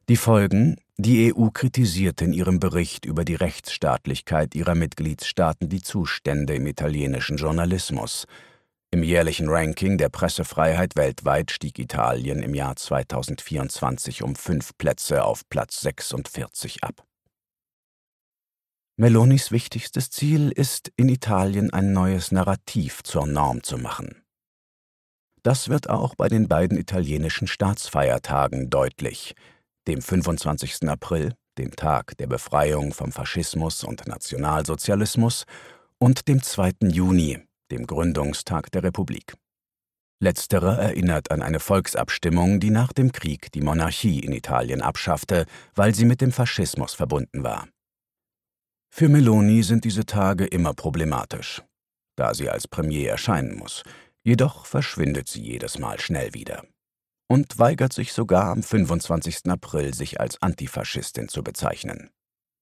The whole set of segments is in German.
Die Folgen: Die EU kritisierte in ihrem Bericht über die Rechtsstaatlichkeit ihrer Mitgliedstaaten die Zustände im italienischen Journalismus. Im jährlichen Ranking der Pressefreiheit weltweit stieg Italien im Jahr 2024 um 5 Plätze auf Platz 46 ab. Melonis wichtigstes Ziel ist, in Italien ein neues Narrativ zur Norm zu machen. Das wird auch bei den beiden italienischen Staatsfeiertagen deutlich: dem 25. April, dem Tag der Befreiung vom Faschismus und Nationalsozialismus, und dem 2. Juni, dem Gründungstag der Republik. Letzterer erinnert an eine Volksabstimmung, die nach dem Krieg die Monarchie in Italien abschaffte, weil sie mit dem Faschismus verbunden war. Für Meloni sind diese Tage immer problematisch, da sie als Premier erscheinen muss. Jedoch verschwindet sie jedes Mal schnell wieder und weigert sich sogar am 25. April, sich als Antifaschistin zu bezeichnen.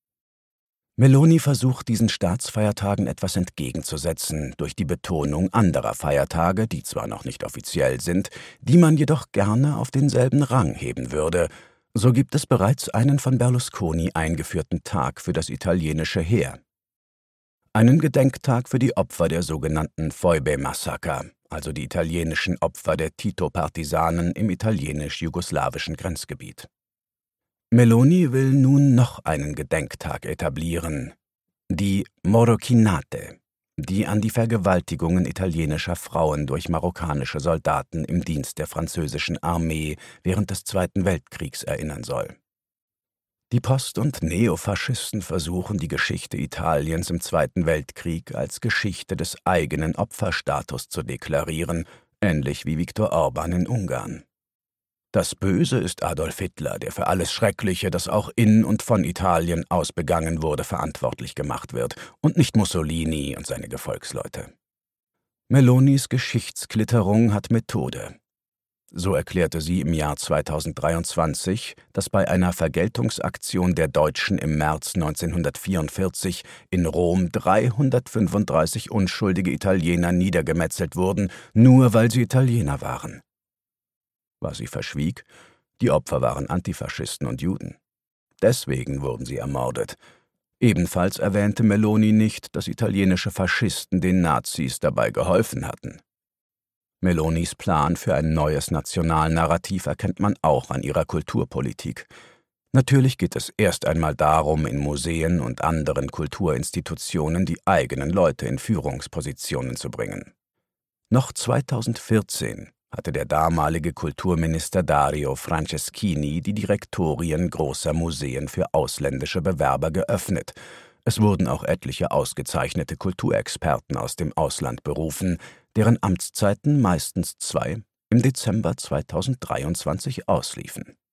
Meloni versucht, diesen Staatsfeiertagen etwas entgegenzusetzen, durch die Betonung anderer Feiertage, die zwar noch nicht offiziell sind, die man jedoch gerne auf denselben Rang heben würde. So gibt es bereits einen von Berlusconi eingeführten Tag für das italienische Heer. Einen Gedenktag für die Opfer der sogenannten Foibe-Massaker, also die italienischen Opfer der Tito-Partisanen im italienisch-jugoslawischen Grenzgebiet. Meloni will nun noch einen Gedenktag etablieren, die Morochinate, die an die Vergewaltigungen italienischer Frauen durch marokkanische Soldaten im Dienst der französischen Armee während des Zweiten Weltkriegs erinnern soll. Die Post- und Neofaschisten versuchen, die Geschichte Italiens im Zweiten Weltkrieg als Geschichte des eigenen Opferstatus zu deklarieren, ähnlich wie Viktor Orbán in Ungarn. Das Böse ist Adolf Hitler, der für alles Schreckliche, das auch in und von Italien aus begangen wurde, verantwortlich gemacht wird, und nicht Mussolini und seine Gefolgsleute. Melonis Geschichtsklitterung hat Methode. So erklärte sie im Jahr 2023, dass bei einer Vergeltungsaktion der Deutschen im März 1944 in Rom 335 unschuldige Italiener niedergemetzelt wurden, nur weil sie Italiener waren. Was sie verschwieg: Die Opfer waren Antifaschisten und Juden. Deswegen wurden sie ermordet. Ebenfalls erwähnte Meloni nicht, dass italienische Faschisten den Nazis dabei geholfen hatten. Melonis Plan für ein neues Nationalnarrativ erkennt man auch an ihrer Kulturpolitik. Natürlich geht es erst einmal darum, in Museen und anderen Kulturinstitutionen die eigenen Leute in Führungspositionen zu bringen. Noch 2014 hatte der damalige Kulturminister Dario Franceschini die Direktorien großer Museen für ausländische Bewerber geöffnet. Es wurden auch etliche ausgezeichnete Kulturexperten aus dem Ausland berufen, deren Amtszeiten, meistens 2, im Dezember 2023 ausliefen.